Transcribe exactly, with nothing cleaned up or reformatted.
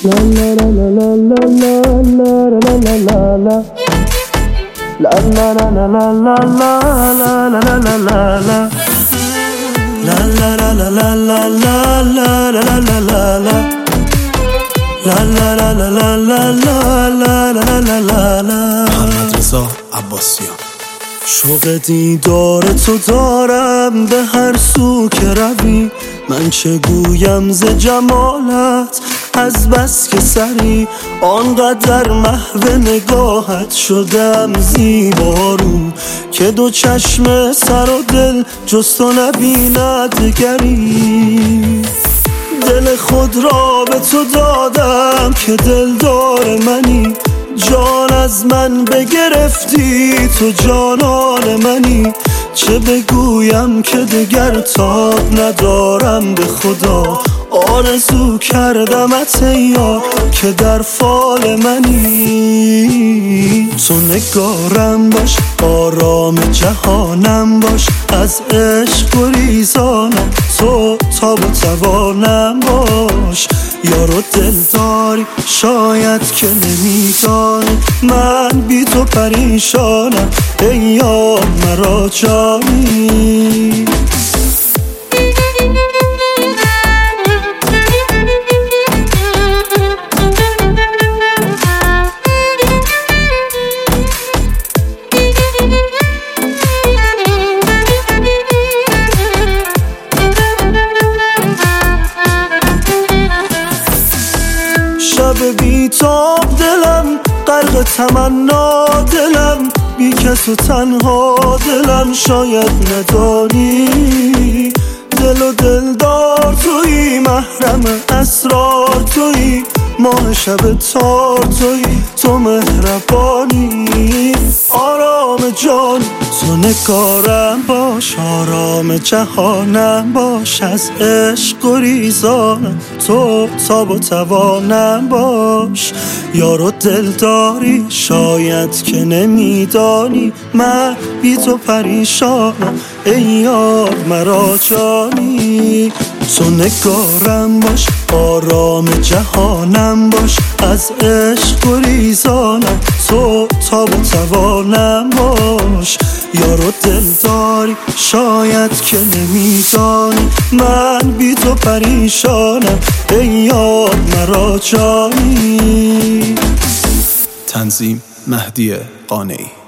La la la la la la la la la la la la La la la la la la la la la la la la la La la la la la la la la la la la la la La la la la la la la la la la la la محمد رضا عباسیان. شوق دیدار تو دارم به هر سو که روی، من چه گویم ز جمالت از بس که سری آنقدر محو نگاهت شدم زیبارو که دو چشم سر و دل جز تو نبیند دگری. دل خود را به تو دادم که دلدار منی، جان از من بگرفتی تو جانان منی. چه بگویم که دگر تاب ندارم به خدا، آرزو کردمت ای یار که در فال منی. تو نگارم باش، آرام جهانم باش، از عشق گریزانم تو تاب و توانم باش. یارو دل داری شاید که نمیدانی، من بی تو پریشانم ای یار مرا جانی. شب بی تاب دلم غرق تمنا، دلم بی کس و تنها دلم شاید ندانی. دل و دلدار تویی، محرم اسرار تویی، ماه شب تار تویی، تو مهربانی. آرام جان تو نگارم باش، آرام جهانم باش، از عشق گریزانم تو تاب و توانم باش. یارو دل داری شاید که نمیدانی، من بی تو پریشانم ای یار مرا جانی. تو نگارم باش، آرام جهانم باش، از عشق گریزانم تو تاب و توانم باش. یارو دل داری شاید که نمیدانی، من بی تو پریشانم ای یار مرا جانی. تنظیم مهدی قانعی.